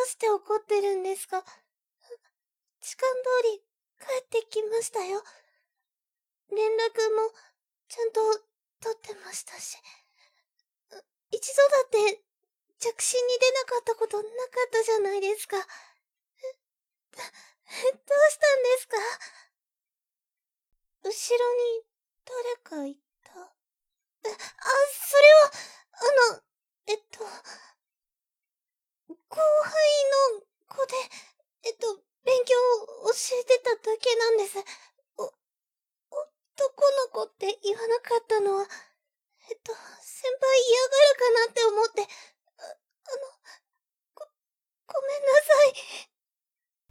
して怒ってるんですか？時間通り帰ってきましたよ。連絡もちゃんと取ってましたし。一度だって着信に出なかったことなかったじゃないですか。どうしたんですか？後ろに誰かいた。それは、後輩の子で、勉強を教えてただけなんです。男の子って言わなかったのは、